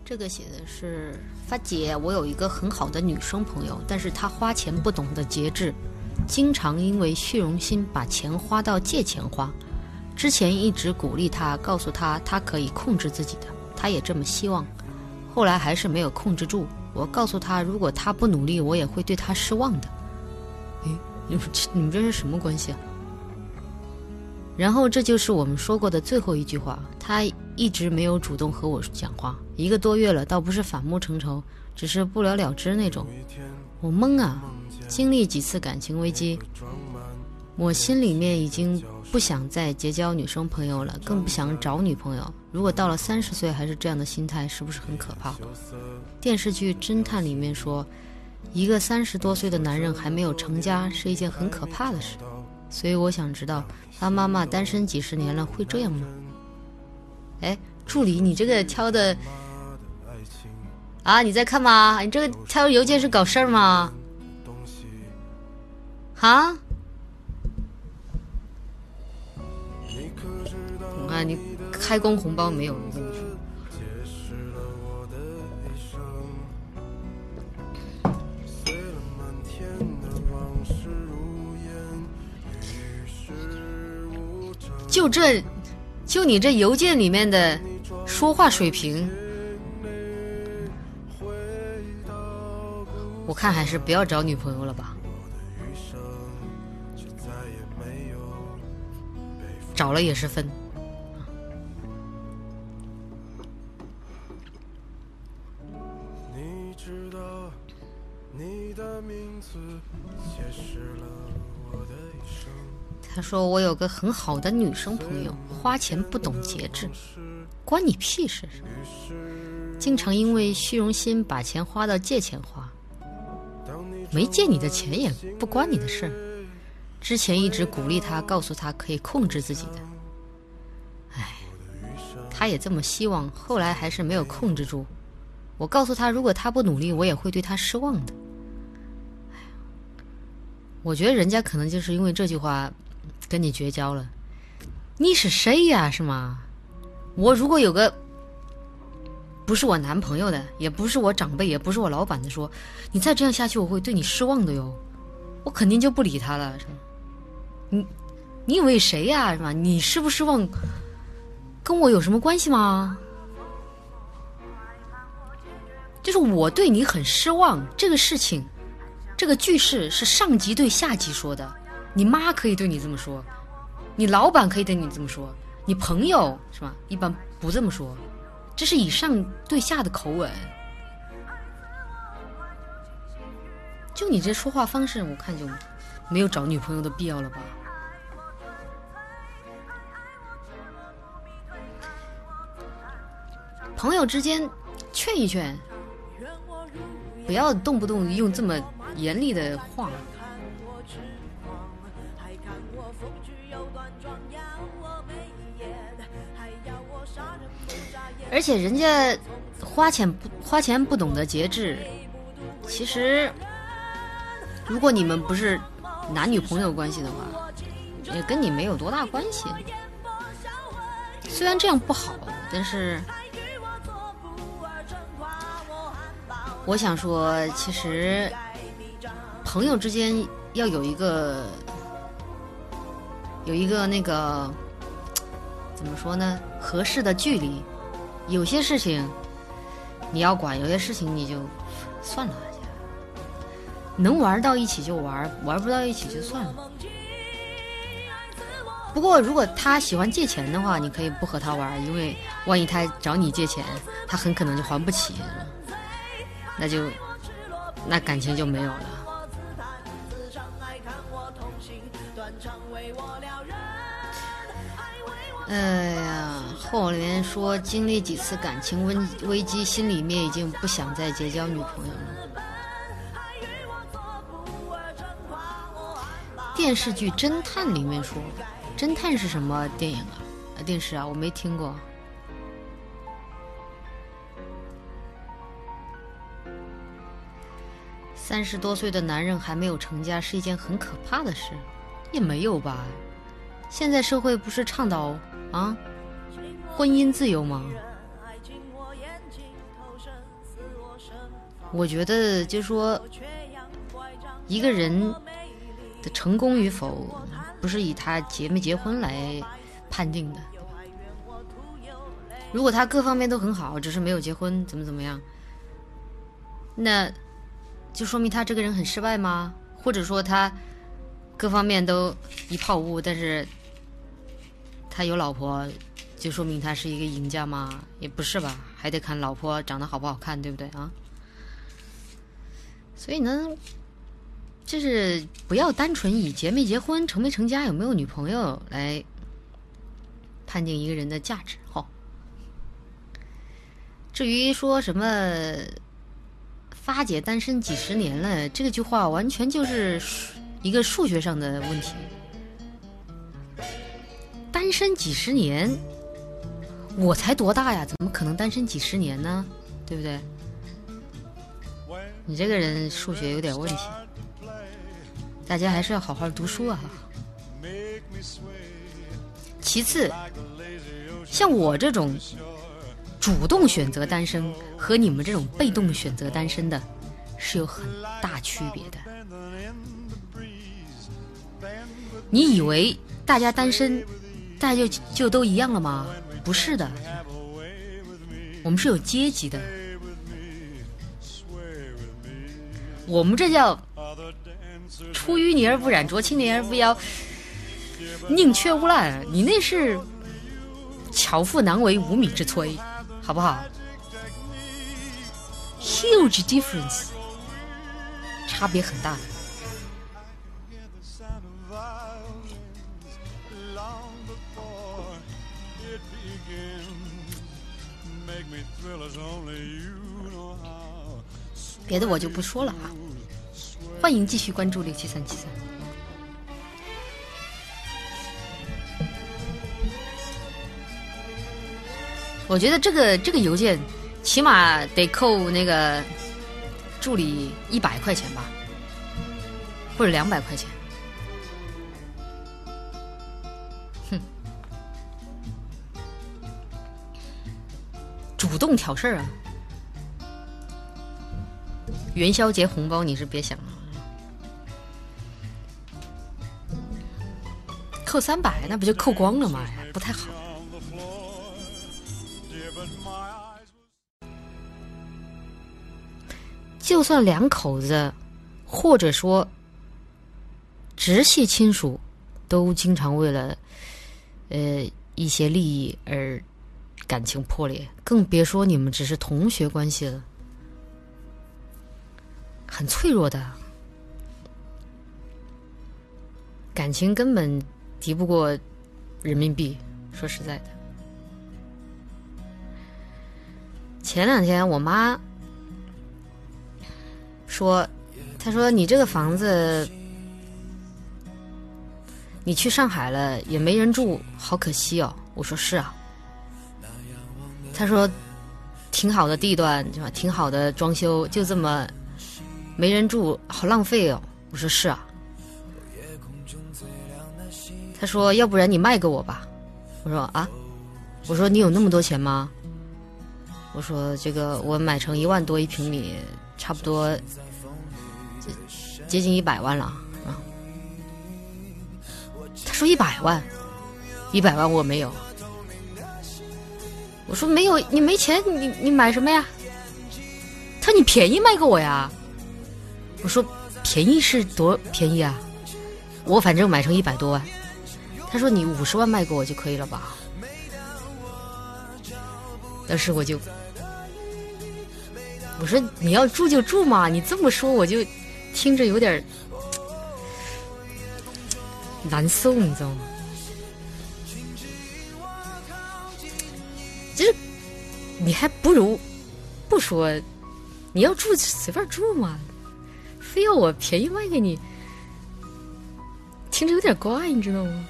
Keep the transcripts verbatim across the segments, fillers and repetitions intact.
这个写的是发姐，我有一个很好的女生朋友，但是她花钱不懂得节制，经常因为虚荣心把钱花到借钱花。之前一直鼓励她，告诉她她可以控制自己的，她也这么希望，后来还是没有控制住。我告诉她，如果她不努力，我也会对她失望的。诶，你们你们这是什么关系啊？然后这就是我们说过的最后一句话，他一直没有主动和我讲话，一个多月了，倒不是反目成仇，只是不了了之那种。我懵啊，经历几次感情危机，我心里面已经不想再结交女生朋友了，更不想找女朋友。如果到了三十岁还是这样的心态，是不是很可怕？电视剧《侦探》里面说，一个三十多岁的男人还没有成家是一件很可怕的事。所以我想知道他妈妈单身几十年了会这样吗？哎，助理，你这个挑的啊，你在看吗？你这个挑邮件是搞事儿吗？哈？我看你开工红包没有？我跟你说。就这，就你这邮件里面的说话水平，我看还是不要找女朋友了吧。找了也是分。你知道你的名字解释了我的一生。他说我有个很好的女生朋友，花钱不懂节制，关你屁事，经常因为虚荣心把钱花到借钱花，没借你的钱也不关你的事。之前一直鼓励他，告诉他可以控制自己的，唉，他也这么希望，后来还是没有控制住。我告诉他，如果他不努力，我也会对他失望的。唉，我觉得人家可能就是因为这句话跟你绝交了。你是谁呀？是吗？我如果有个不是我男朋友的，也不是我长辈，也不是我老板的说，你再这样下去，我会对你失望的哟。我肯定就不理他了，是吗？你你以为谁呀？是吗？你失不失望跟我有什么关系吗？就是我对你很失望，这个事情，这个句式是上级对下级说的。你妈可以对你这么说，你老板可以对你这么说，你朋友是吧？一般不这么说，这是以上对下的口吻。就你这说话方式，我看就没有找女朋友的必要了吧？朋友之间劝一劝，不要动不动用这么严厉的话。而且人家花钱不花钱不懂得节制，其实如果你们不是男女朋友关系的话，也跟你没有多大关系。虽然这样不好，但是我想说，其实朋友之间要有一个有一个那个怎么说呢，合适的距离。有些事情你要管，有些事情你就算了，能玩到一起就玩，玩不到一起就算了。不过如果他喜欢借钱的话，你可以不和他玩，因为万一他找你借钱，他很可能就还不起，那就那感情就没有了。哎呀，后面说经历几次感情危危机，心里面已经不想再结交女朋友了。电视剧《侦探》里面说，侦探是什么电影啊？啊，电视啊，我没听过。三十多岁的男人还没有成家是一件很可怕的事，也没有吧？现在社会不是倡导啊婚姻自由吗？ 我觉得就是说，一个人的成功与否，不是以他结没结婚来判定的。如果他各方面都很好，只是没有结婚，怎么怎么样，那就说明他这个人很失败吗？或者说他各方面都一泡污，但是他有老婆，就说明他是一个赢家吗？也不是吧，还得看老婆长得好不好看，对不对啊？所以呢，就是不要单纯以结没结婚、成没成家、有没有女朋友来判定一个人的价值。哦，至于说什么发姐单身几十年了，这个句话完全就是一个数学上的问题。单身几十年，我才多大呀？怎么可能单身几十年呢？对不对？你这个人数学有点问题，大家还是要好好读书啊。其次，像我这种主动选择单身和你们这种被动选择单身的是有很大区别的。你以为大家单身大家就就都一样了吗？不是的，我们是有阶级的。我们这叫出淤泥而不染，濯清涟而不妖，宁缺毋滥。你那是巧妇难为无米之炊，好不好？ Huge difference， 差别很大的。别的我就不说了啊，欢迎继续关注六七三七三。我觉得这个这个邮件起码得扣那个助理一百块钱吧，或者两百块钱。哼，主动挑事儿啊！元宵节红包你是别想了，扣三百那不就扣光了吗？不太好。就算两口子，或者说直系亲属，都经常为了呃一些利益而感情破裂，更别说你们只是同学关系了。很脆弱的感情根本敌不过人民币，说实在的。前两天我妈说，她说你这个房子你去上海了也没人住，好可惜哦。我说是啊。她说挺好的地段是吧，挺好的装修，就这么没人住，好浪费哦。我说是啊。他说要不然你卖给我吧。我说啊，我说你有那么多钱吗？我说这个我买成一万多一平米，差不多接近一百万了啊。他说一百万，一百万我没有。我说没有，你没钱，你你买什么呀？他说你便宜卖给我呀。我说便宜是多便宜啊？我反正买成一百多万。他说你五十万卖给我就可以了吧？当时我就我说你要住就住嘛，你这么说我就听着有点难受，你知道吗？就是你还不如不说，你要住随便住嘛，非要我便宜卖给你，听着有点怪，你知道吗？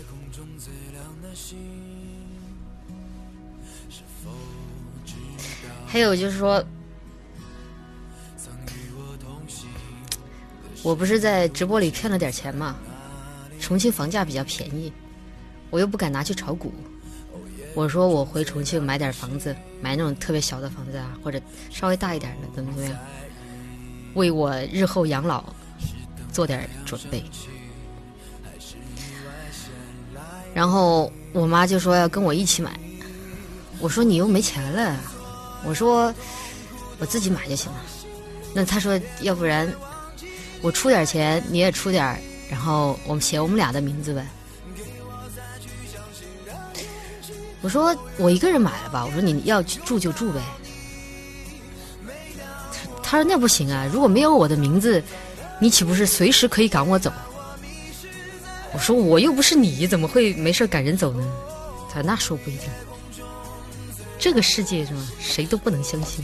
还有就是说，我不是在直播里骗了点钱嘛，重庆房价比较便宜，我又不敢拿去炒股。我说我回重庆买点房子，买那种特别小的房子啊，或者稍微大一点的，怎么怎么样， 为我日后养老做点准备。然后我妈就说要跟我一起买，我说你又没钱了，我说我自己买就行了。那她说要不然我出点钱，你也出点，然后我们写我们俩的名字呗。我说我一个人买了吧，我说你要住就住呗。他说那不行啊，如果没有我的名字，你岂不是随时可以赶我走？我说我又不是你，怎么会没事赶人走呢？他说那说不一定，这个世界是吧，谁都不能相信。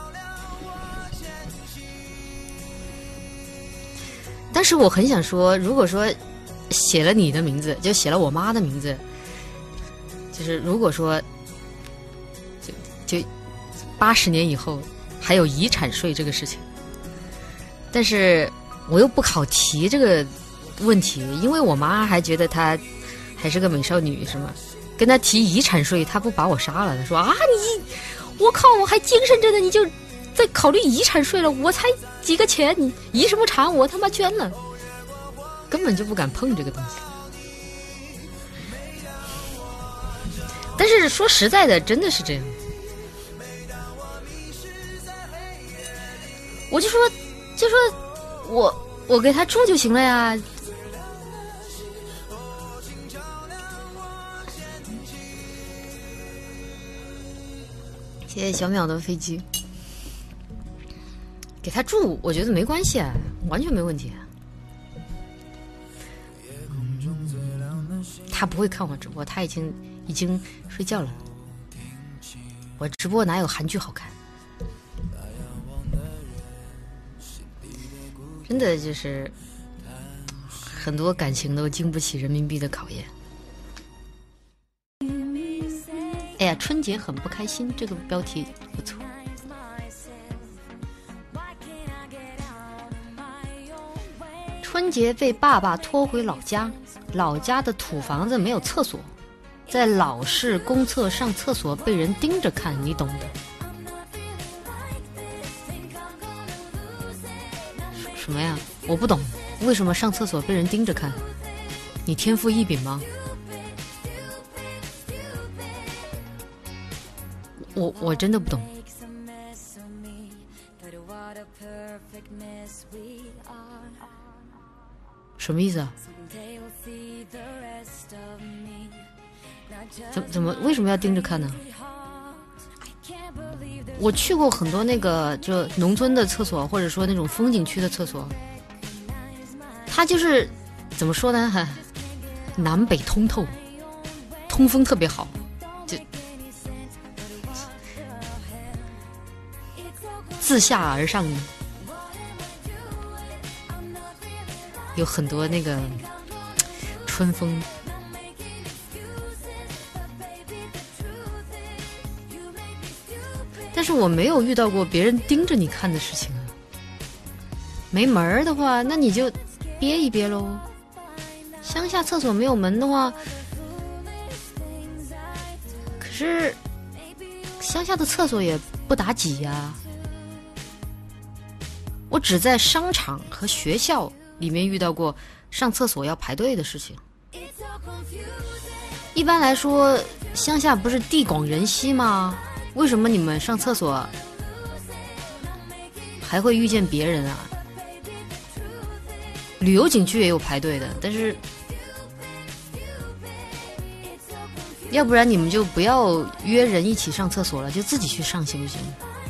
但是我很想说，如果说写了你的名字，就写了我妈的名字，就是如果说就就八十年以后还有遗产税这个事情，但是我又不好提这个问题，因为我妈还觉得她还是个美少女，是吗？跟她提遗产税，她不把我杀了？她说啊，你我靠，我还精神着呢，你就在考虑遗产税了？我才几个钱，你遗什么产？我他妈捐了，根本就不敢碰这个东西。但是说实在的，真的是这样。我就说，就说我我给他住就行了呀。谢谢小淼的飞机。给他住，我觉得没关系啊，完全没问题啊。嗯、他不会看我直播，他已经已经睡觉了。我直播哪有韩剧好看？真的就是很多感情都经不起人民币的考验。哎呀，春节很不开心，这个标题不错。春节被爸爸拖回老家，老家的土房子没有厕所，在老式公厕上厕所被人盯着看，你懂的。什么呀？我不懂，为什么上厕所被人盯着看？你天赋异禀吗？我我真的不懂。什么意思啊？怎怎么为什么要盯着看呢？我去过很多那个就农村的厕所，或者说那种风景区的厕所，它就是怎么说呢？哈，南北通透，通风特别好，就自下而上，有很多那个春风。但是我没有遇到过别人盯着你看的事情啊。没门儿的话，那你就憋一憋喽。乡下厕所没有门的话，可是乡下的厕所也不打挤呀、啊。我只在商场和学校里面遇到过上厕所要排队的事情。一般来说，乡下不是地广人稀吗？为什么你们上厕所还会遇见别人啊？旅游景区也有排队的，但是要不然你们就不要约人一起上厕所了，就自己去上行不行？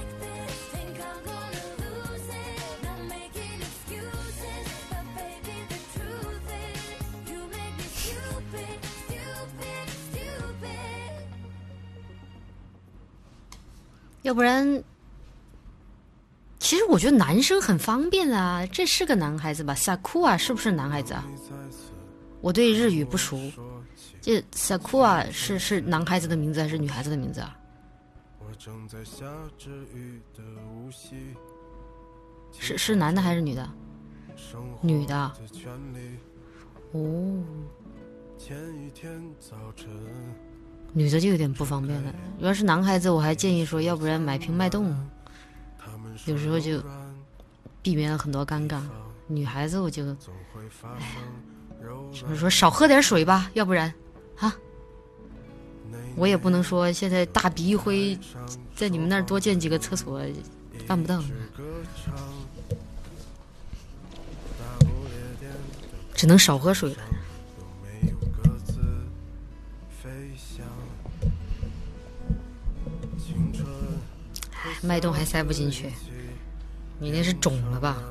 要不然，其实我觉得男生很方便啊，这是个男孩子吧 ？Sakura 是不是男孩子啊？我对日语不熟，这 Sakura 是是男孩子的名字还是女孩子的名字啊？是是男的还是女的？女的。哦。女的就有点不方便了，要是男孩子我还建议说，要不然买瓶脉动，有时候就避免了很多尴尬。女孩子我就，哎，什么说少喝点水吧，要不然，啊，我也不能说现在大笔一挥，在你们那儿多建几个厕所，办不到，只能少喝水了。脉动还塞不进去，你那是肿了吧？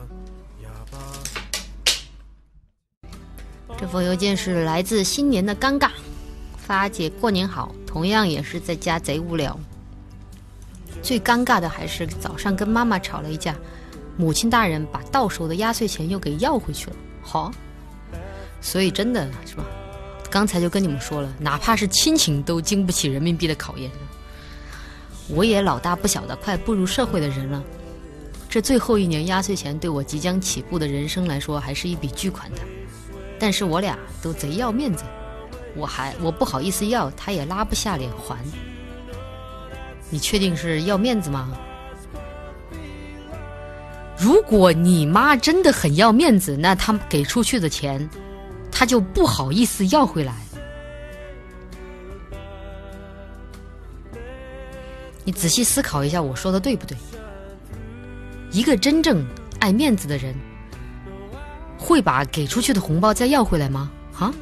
这封邮件是来自新年的尴尬，发姐过年好，同样也是在家贼无聊。最尴尬的还是早上跟妈妈吵了一架，母亲大人把到手的压岁钱又给要回去了。好，所以真的是吧？刚才就跟你们说了，哪怕是亲情都经不起人民币的考验。我也老大不小的快步入社会的人了，这最后一年压岁钱对我即将起步的人生来说还是一笔巨款的。但是我俩都贼要面子，我还我不好意思要，他也拉不下脸还。你确定是要面子吗？如果你妈真的很要面子，那她给出去的钱她就不好意思要回来。你仔细思考一下我说的对不对？一个真正爱面子的人会把给出去的红包再要回来吗？啊？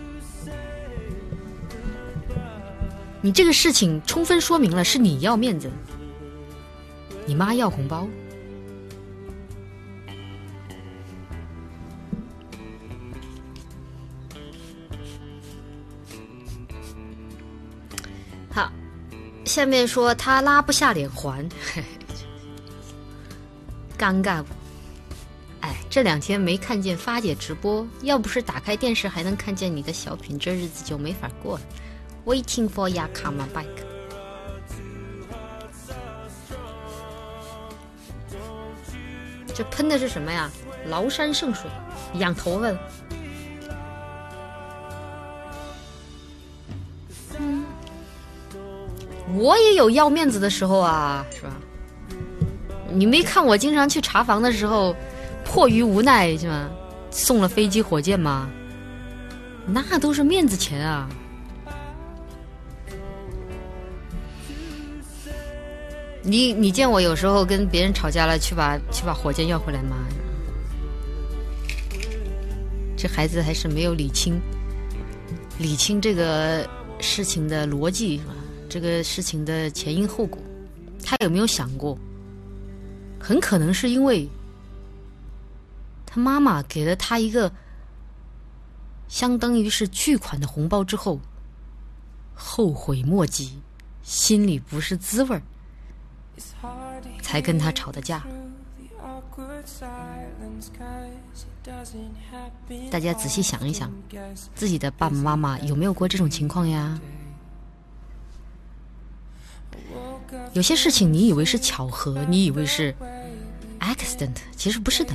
你这个事情充分说明了是你要面子，你妈要红包。好，下面说他拉不下脸还，尴尬不？哎，这两天没看见发姐直播，要不是打开电视还能看见你的小品，这日子就没法过了。Waiting for ya come back。 这喷的是什么呀？崂山圣水，养头发。嗯，我也有要面子的时候啊，是吧？你没看我经常去查房的时候，迫于无奈是吧，送了飞机火箭吗？那都是面子钱啊。你你见我有时候跟别人吵架了，去把去把火箭要回来吗？这孩子还是没有理清理清这个事情的逻辑，是吧？这个事情的前因后果，他有没有想过？很可能是因为他妈妈给了他一个相当于是巨款的红包之后，后悔莫及，心里不是滋味儿，才跟他吵的架。大家仔细想一想，自己的爸爸妈妈有没有过这种情况呀？有些事情你以为是巧合，你以为是 accident， 其实不是的。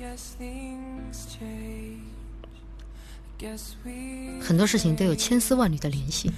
很多事情都有千丝万缕的联系。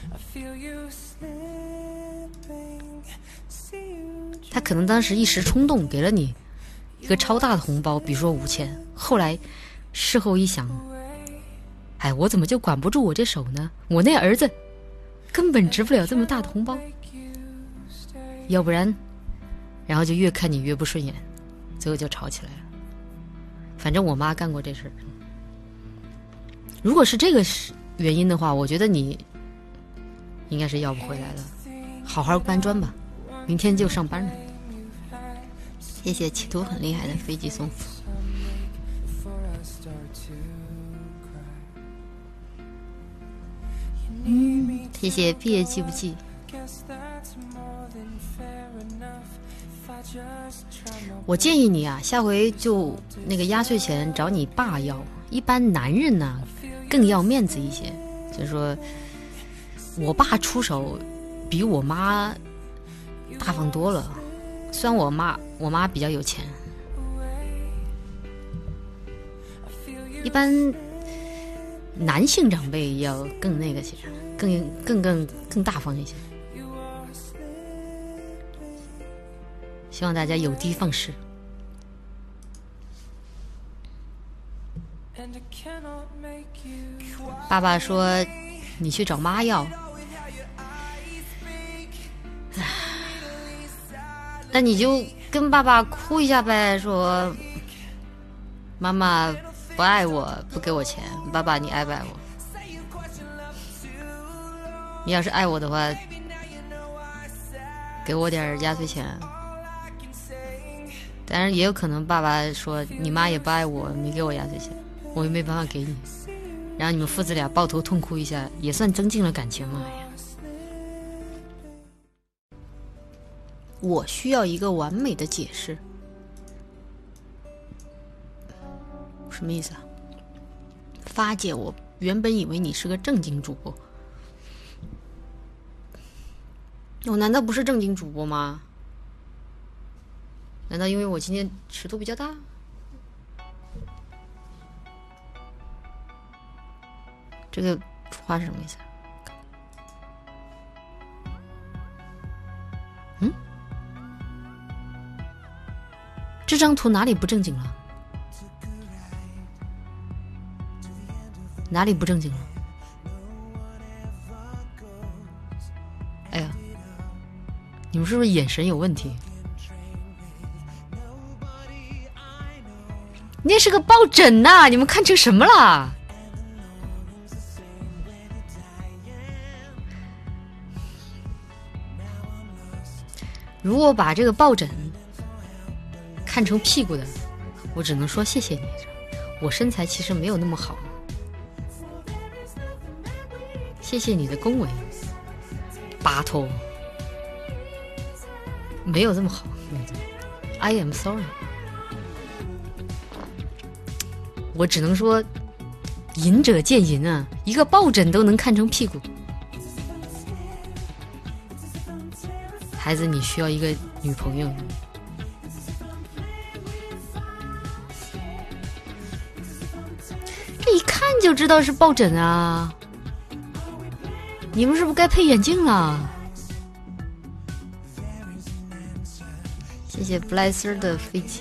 他可能当时一时冲动给了你一个超大的红包，比如说五千，后来事后一想，哎，我怎么就管不住我这手呢？我那儿子根本值不了这么大的红包，要不然，然后就越看你越不顺眼，最后就吵起来了。反正我妈干过这事儿。如果是这个原因的话，我觉得你应该是要不回来了，好好搬砖吧，明天就上班了。谢谢企图很厉害的飞机送福。嗯，谢谢毕业记不记。我建议你啊，下回就那个压岁钱找你爸要。一般男人呢更要面子一些，就是说我爸出手比我妈大方多了。虽然我妈我妈比较有钱，一般男性长辈要更那个些，更更更更大方一些。希望大家有的放矢。 爸爸说你去找妈要，那你就跟爸爸哭一下呗，说妈妈不爱我，不给我钱，爸爸你爱不爱我？你要是爱我的话，给我点压岁钱。当然也有可能爸爸说你妈也不爱我，没给我压岁钱，我也没办法给你，然后你们父子俩抱头痛哭一下，也算增进了感情了。哎呀，我需要一个完美的解释。什么意思啊？发姐，我原本以为你是个正经主播，我难道不是正经主播吗？难道因为我今天尺度比较大？这个话是什么意思？嗯？这张图哪里不正经了？哪里不正经了？哎呀，你们是不是眼神有问题？那是个抱枕呐、啊，你们看成什么了？如果把这个抱枕看成屁股的，我只能说谢谢你，我身材其实没有那么好，谢谢你的恭维，巴托没有这么好 I am sorry， 我只能说仁者见仁啊，一个抱枕都能看成屁股。孩子，你需要一个女朋友，这一看就知道是抱枕啊，你们是不是该配眼镜了？谢谢布莱斯的飞机。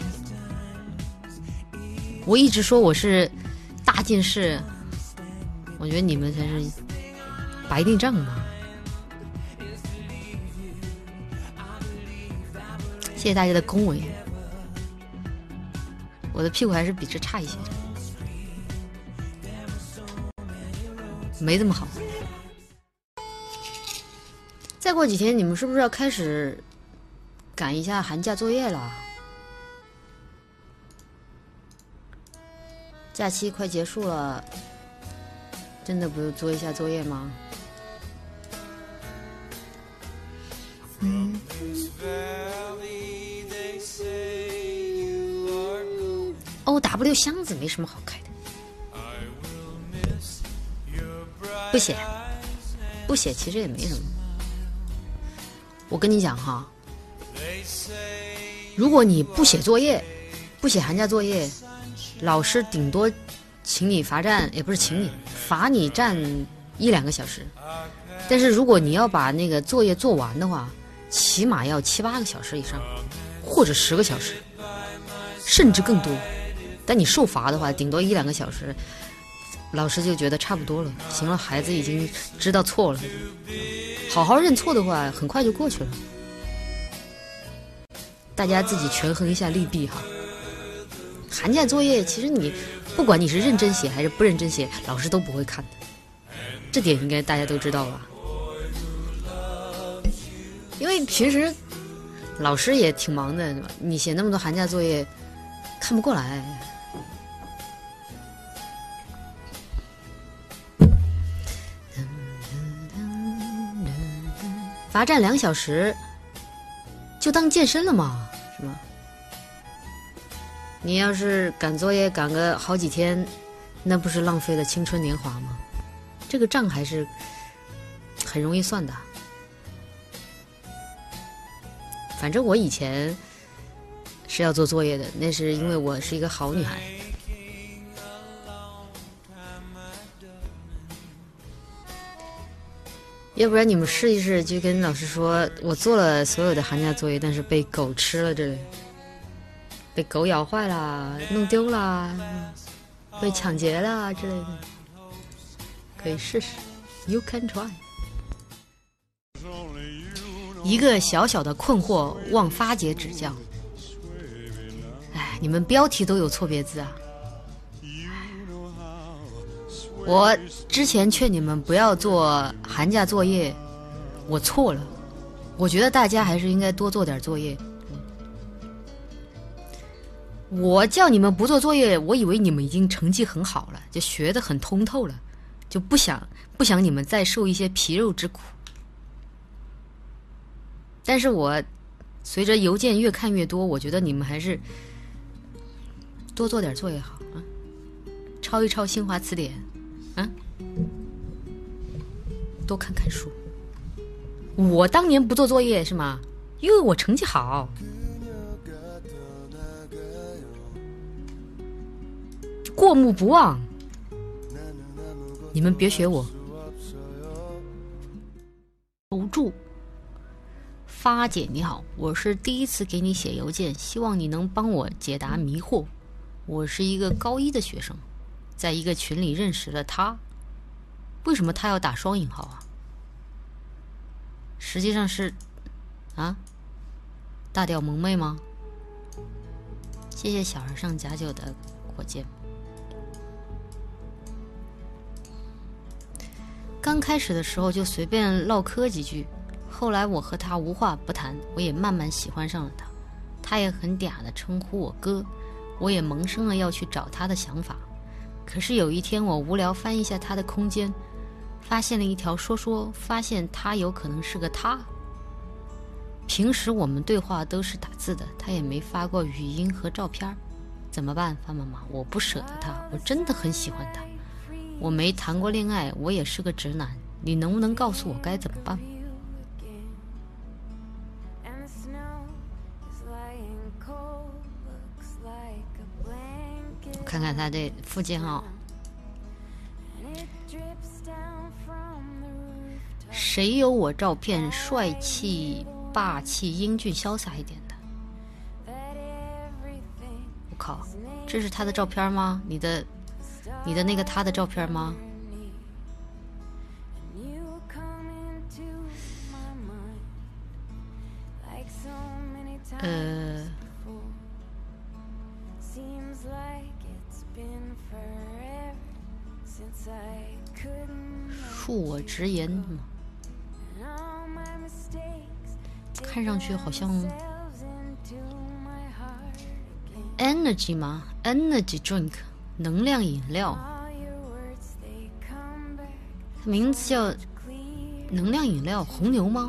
我一直说我是大近视，我觉得你们才是白内障嘛。谢谢大家的恭维，我的屁股还是比这差一些，没这么好。再过几天你们是不是要开始赶一下寒假作业了？假期快结束了，真的不用做一下作业吗？嗯。O W 箱子没什么好开的，不写，不写其实也没什么。我跟你讲哈，如果你不写作业，不写寒假作业，老师顶多请你罚站，也不是请你，罚你站一两个小时。但是如果你要把那个作业做完的话，起码要七八个小时以上，或者十个小时，甚至更多。但你受罚的话，顶多一两个小时，老师就觉得差不多了。行了，孩子已经知道错了，好好认错的话，很快就过去了。大家自己权衡一下利弊哈。寒假作业其实你不管你是认真写还是不认真写，老师都不会看的，这点应该大家都知道吧？因为平时老师也挺忙的，你写那么多寒假作业，看不过来。罚站两小时，就当健身了嘛，是吗？你要是赶作业赶个好几天，那不是浪费了青春年华吗？这个账还是很容易算的。反正我以前是要做作业的，那是因为我是一个好女孩。要不然你们试一试，就跟老师说我做了所有的寒假作业，但是被狗吃了，这里被狗咬坏了，弄丢了。 被抢劫了啊之类的，可以试试。You can try。一个小小的困惑，望发姐指教。哎，你们标题都有错别字啊！我之前劝你们不要做寒假作业，我错了。我觉得大家还是应该多做点作业。我叫你们不做作业，我以为你们已经成绩很好了，就学得很通透了，就不想不想你们再受一些皮肉之苦。但是我随着邮件越看越多，我觉得你们还是多做点作业好啊，抄一抄新华词典啊，多看看书。我当年不做作业是吗？因为我成绩好。过目不忘，你们别学我。求助，发姐你好，我是第一次给你写邮件，希望你能帮我解答迷惑。我是一个高一的学生，在一个群里认识了他，为什么他要打双引号啊？实际上是啊，大屌萌妹吗？谢谢小儿上假酒的火箭。刚开始的时候就随便唠嗑几句，后来我和他无话不谈，我也慢慢喜欢上了他。他也很嗲的称呼我哥，我也萌生了要去找他的想法。可是有一天我无聊翻一下他的空间，发现了一条说说，发现他有可能是个他。平时我们对话都是打字的，他也没发过语音和照片。怎么办，范妈妈？我不舍得他，我真的很喜欢他。我没谈过恋爱，我也是个直男，你能不能告诉我该怎么办？我看看他的附件号，谁有我照片帅气霸气英俊潇洒一点的？我靠，这是他的照片吗？你的你的那个他的照片吗？呃，恕我直言吗？看上去好像 energy 吗 ？energy drink。能量饮料，名字叫能量饮料红牛吗？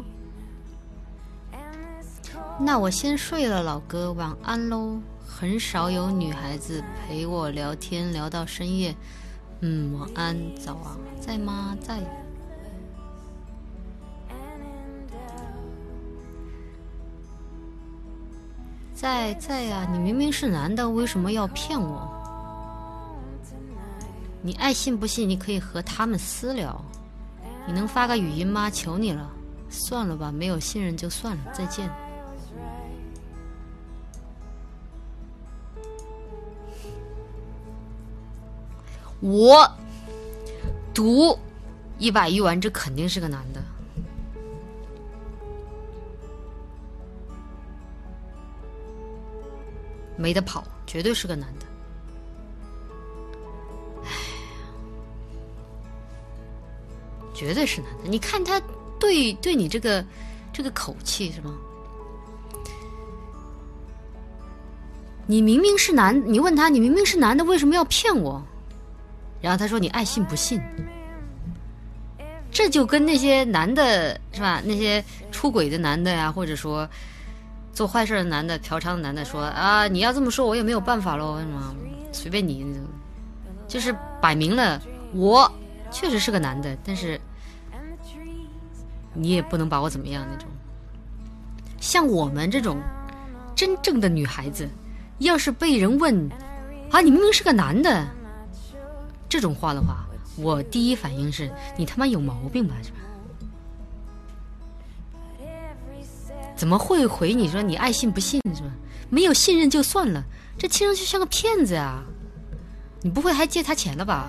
那我先睡了，老哥，晚安喽。很少有女孩子陪我聊天聊到深夜。嗯，晚安，早啊，在吗？在。在在呀、啊，你明明是男的，为什么要骗我？你爱信不信，你可以和他们私聊。你能发个语音吗？求你了。算了吧，没有信任就算了，再见。我赌一百一完，这肯定是个男的。没得跑，绝对是个男的。绝对是男的，你看他对对你这个这个口气是吗？你明明是男，你问他你明明是男的，为什么要骗我？然后他说你爱信不信。这就跟那些男的是吧？那些出轨的男的呀，或者说做坏事的男的、嫖娼的男的说啊，你要这么说，我也没有办法喽，是吗？随便你，就是摆明了我。确实是个男的，但是你也不能把我怎么样那种。像我们这种真正的女孩子，要是被人问啊，你明明是个男的，这种话的话，我第一反应是你他妈有毛病吧，是吧？怎么会回你说你爱信不信是吧？没有信任就算了，这听上去像个骗子啊！ 你不会还借他钱了吧？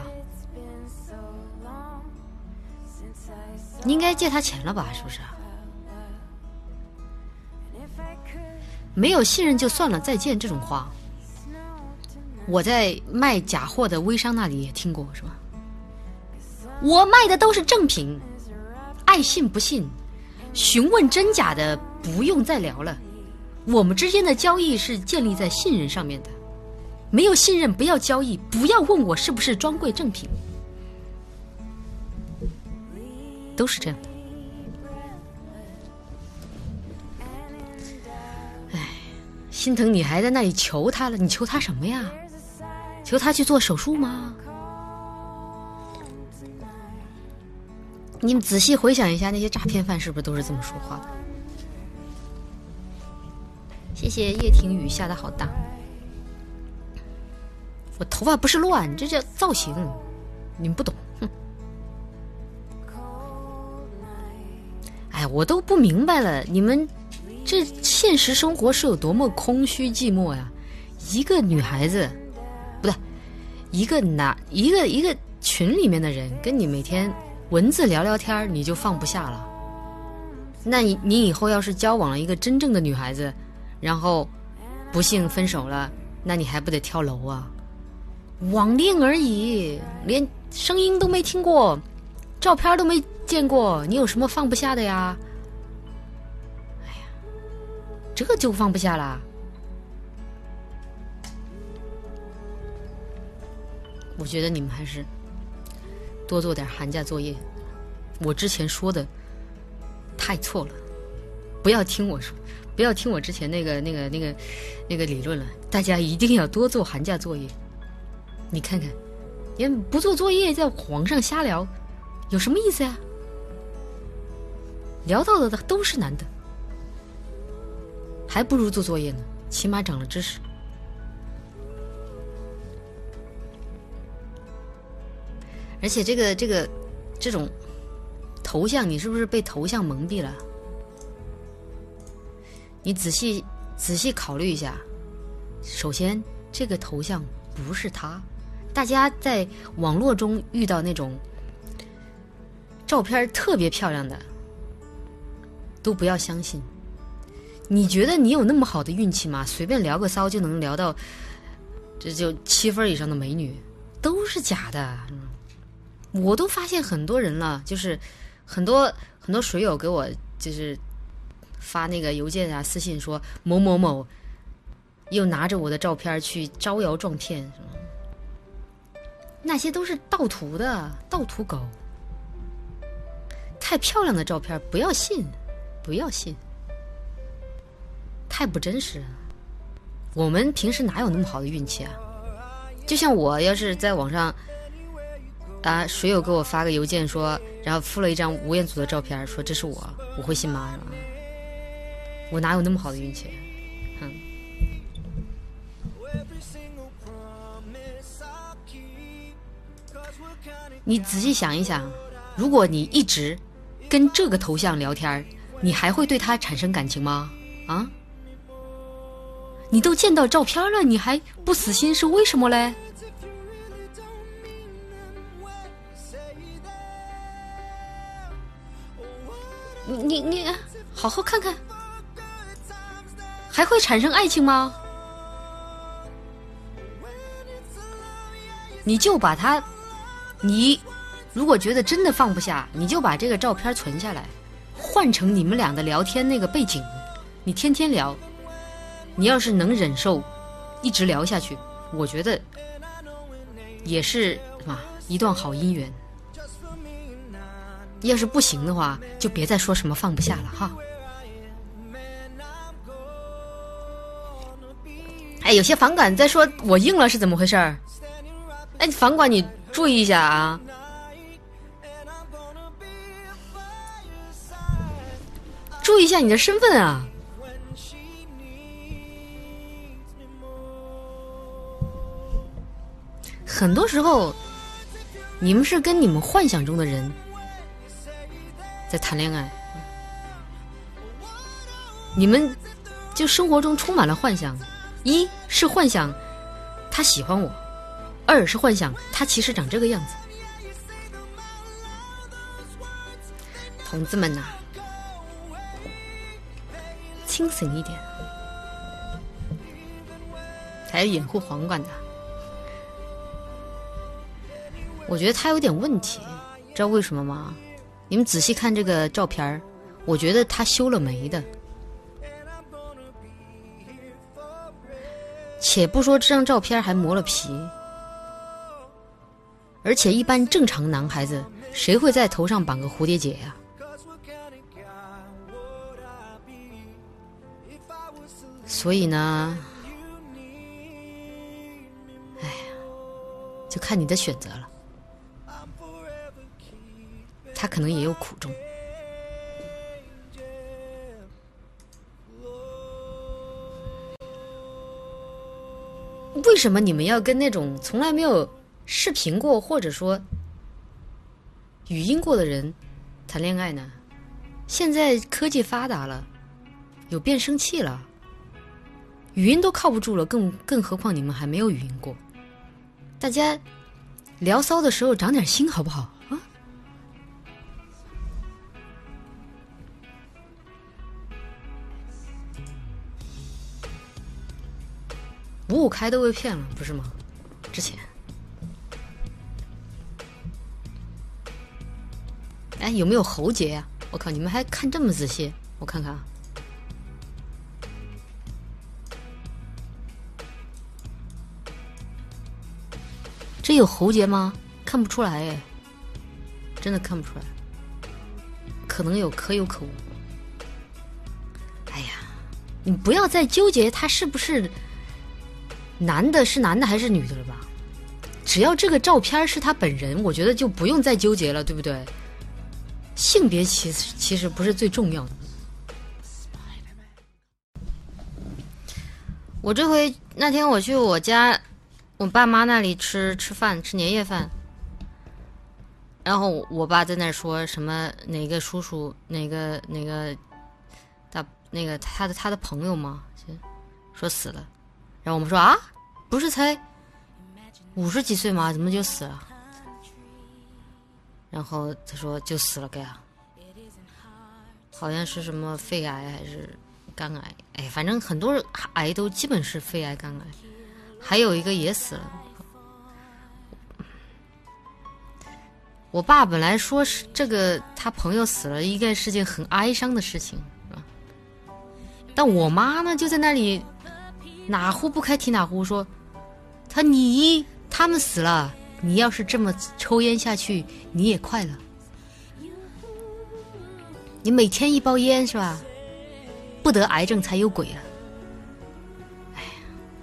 你应该借他钱了吧？是不是？没有信任就算了，再见这种话，我在卖假货的微商那里也听过，是吧？我卖的都是正品，爱信不信，询问真假的不用再聊了。我们之间的交易是建立在信任上面的，没有信任不要交易，不要问我是不是专柜正品，都是这样的。哎，心疼你还在那里求他了，你求他什么呀？求他去做手术吗？你们仔细回想一下，那些诈骗犯是不是都是这么说话的？谢谢叶庭雨下的好大。我头发不是乱，这叫造型，你们不懂。哼。哎，我都不明白了，你们这现实生活是有多么空虚寂寞呀？一个女孩子，不对，一个男，一个一个群里面的人跟你每天文字聊聊天，你就放不下了。那你你以后要是交往了一个真正的女孩子，然后不幸分手了，那你还不得跳楼啊？网恋而已，连声音都没听过，照片都没见过，你有什么放不下的呀？哎呀，这就放不下啦。我觉得你们还是多做点寒假作业。我之前说的太错了，不要听我说，不要听我之前那个那个那个那个理论了。大家一定要多做寒假作业。你看看，也不做作业，在网上瞎聊，有什么意思呀？聊到的都是男的，还不如做作业呢，起码长了知识。而且这个这个这种头像，你是不是被头像蒙蔽了？你仔细仔细考虑一下。首先，这个头像不是他。大家在网络中遇到那种照片特别漂亮的，都不要相信。你觉得你有那么好的运气吗？随便聊个骚就能聊到这就七分以上的美女，都是假的。我都发现很多人了，就是很多很多水友给我就是发那个邮件啊私信说某某某又拿着我的照片去招摇撞骗什么，那些都是盗图的，盗图狗。太漂亮的照片不要信，不要信，太不真实了。我们平时哪有那么好的运气啊？就像我要是在网上啊，水友给我发个邮件说，然后附了一张吴彦祖的照片，说这是我，我会信吗？是吧？我哪有那么好的运气？哼。你仔细想一想，如果你一直跟这个头像聊天，你还会对他产生感情吗？啊？你都见到照片了，你还不死心，是为什么嘞？你你你好好看看，还会产生爱情吗？你就把它，你如果觉得真的放不下，你就把这个照片存下来，换成你们俩的聊天那个背景，你天天聊。你要是能忍受一直聊下去，我觉得也是嘛一段好姻缘。要是不行的话，就别再说什么放不下了哈。哎，有些房管在说我硬了是怎么回事儿？哎，房管你注意一下啊！注意一下你的身份啊！很多时候，你们是跟你们幻想中的人在谈恋爱，你们就生活中充满了幻想。一是幻想他喜欢我， 二是幻想他其实长这个样子。同志们呐、啊，清醒一点，还要掩护皇冠的。我觉得他有点问题，知道为什么吗？你们仔细看这个照片，我觉得他修了眉的。且不说这张照片还磨了皮，而且一般正常男孩子谁会在头上绑个蝴蝶结呀、啊？所以呢，哎呀，就看你的选择了。他可能也有苦衷。为什么你们要跟那种从来没有视频过或者说语音过的人谈恋爱呢？现在科技发达了，有变声器了，语音都靠不住了，更更何况你们还没有语音过。大家聊骚的时候长点心好不好啊？五五开都被骗了，不是吗？之前，哎，有没有喉结呀、啊？我靠，你们还看这么仔细？我看看啊，这有喉结吗？看不出来哎，真的看不出来，可能有，可有可无。哎呀，你不要再纠结他是不是男的，是男的还是女的了吧？只要这个照片是他本人，我觉得就不用再纠结了，对不对？性别其实其实不是最重要的。我这回那天我去我家我爸妈那里吃吃饭，吃年夜饭，然后我爸在那说什么哪个叔叔哪个哪个大那个他的他的朋友吗？说死了，然后我们说啊，不是才五十几岁吗？怎么就死了？然后他说就死了，给啊，好像是什么肺癌还是肝癌，哎，反正很多癌都基本是肺癌、肝癌，还有一个也死了。我爸本来说是这个他朋友死了，应该是件很哀伤的事情，是吧？但我妈呢，就在那里哪壶不开提哪壶，说他你他们死了，你要是这么抽烟下去，你也快乐。你每天一包烟是吧？不得癌症才有鬼啊！哎呀，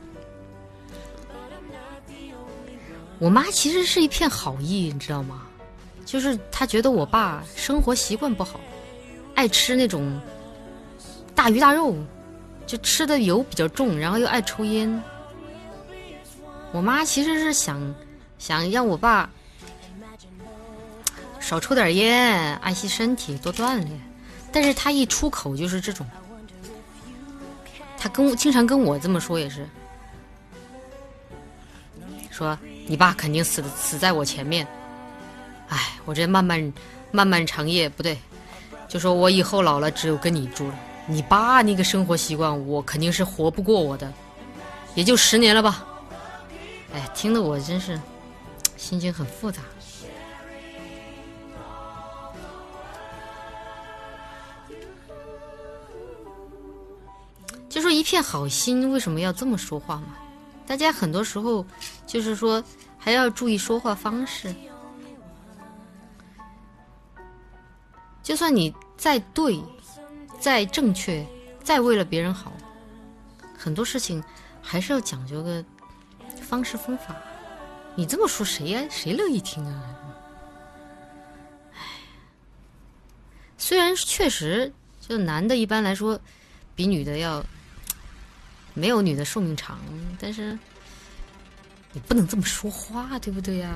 我妈其实是一片好意，你知道吗？就是她觉得我爸生活习惯不好，爱吃那种大鱼大肉，就吃的油比较重，然后又爱抽烟。我妈其实是想想让我爸少抽点烟，爱惜身体，多锻炼。但是他一出口就是这种，他跟我经常跟我这么说，也是说你爸肯定死的死在我前面。哎，我这漫漫漫漫长夜不对，就说我以后老了只有跟你住了。你爸那个生活习惯，我肯定是活不过我的，也就十年了吧。哎，听得我真是心情很复杂。就说一片好心，为什么要这么说话嘛？大家很多时候就是说还要注意说话方式。就算你再对、再正确、再为了别人好，很多事情还是要讲究个方式方法。你这么说谁呀？谁乐意听啊？唉，虽然确实就男的一般来说比女的要没有女的寿命长，但是你不能这么说话，对不对呀？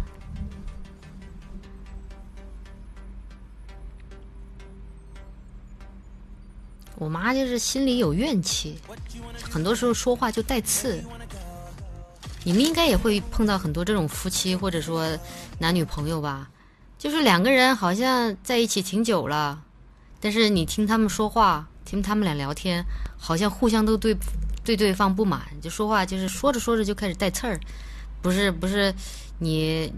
我妈就是心里有怨气，很多时候说话就带刺。 你们应该也会碰到很多这种夫妻或者说男女朋友吧，就是两个人好像在一起挺久了，但是你听他们说话，听他们俩聊天，好像互相都对对对方不满，就说话就是说着说着就开始带刺儿，不是不是你，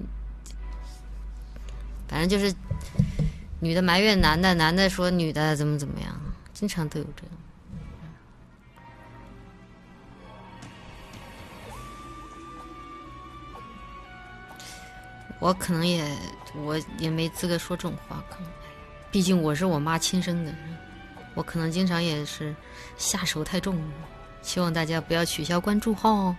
反正就是女的埋怨男的，男的说女的怎么怎么样，经常都有这样。我可能也我也没资格说这种话，可能毕竟我是我妈亲生的，我可能经常也是下手太重，希望大家不要取消关注号。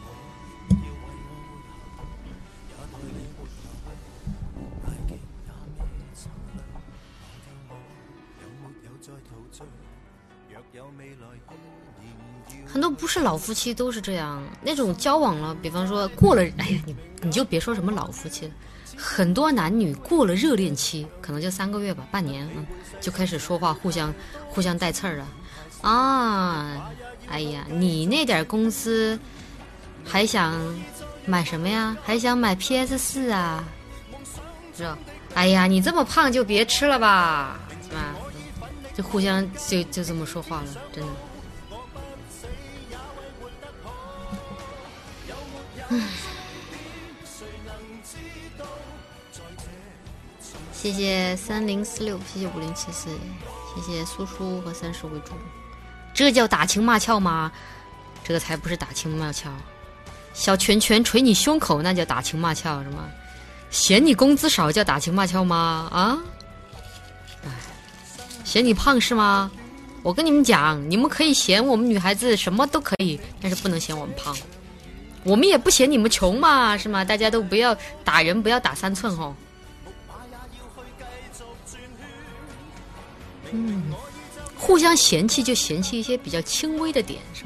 很多不是老夫妻都是这样，那种交往了，比方说过了，哎呀，你你就别说什么老夫妻了，很多男女过了热恋期，可能就三个月吧，半年，嗯，就开始说话，互相互相带刺儿了，啊，哎呀，你那点工资还想买什么呀？还想买 P S 四 啊？是吧？哎呀，你这么胖就别吃了吧，是吧？就互相就就这么说话了，真的。谢谢三零四六，谢谢五零七四，谢谢苏叔和三十为主。这叫打情骂俏吗？这个才不是打情骂俏。小拳拳捶你胸口，那叫打情骂俏是吗？嫌你工资少叫打情骂俏吗？啊？哎，嫌你胖是吗？我跟你们讲，你们可以嫌我们女孩子什么都可以，但是不能嫌我们胖。我们也不嫌你们穷嘛，是吗？大家都不要打人，不要打三寸哦。嗯，互相嫌弃就嫌弃一些比较轻微的点，是吗？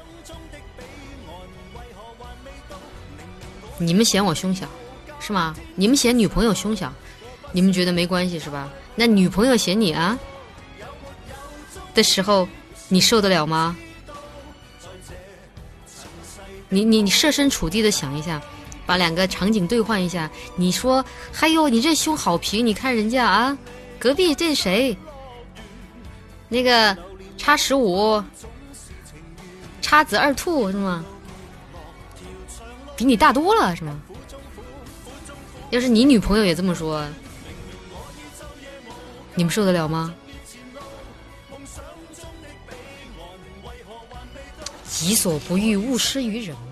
你们嫌我胸小，是吗？你们嫌女朋友胸小，你们觉得没关系是吧？那女朋友嫌你啊的时候，你受得了吗？你你你设身处地的想一下，把两个场景兑换一下。你说，还有你这胸好平，你看人家啊，隔壁这谁？那个叉十五，叉子二兔是吗？比你大多了是吗？要是你女朋友也这么说，你们受得了吗？己所不欲，勿施于人嘛。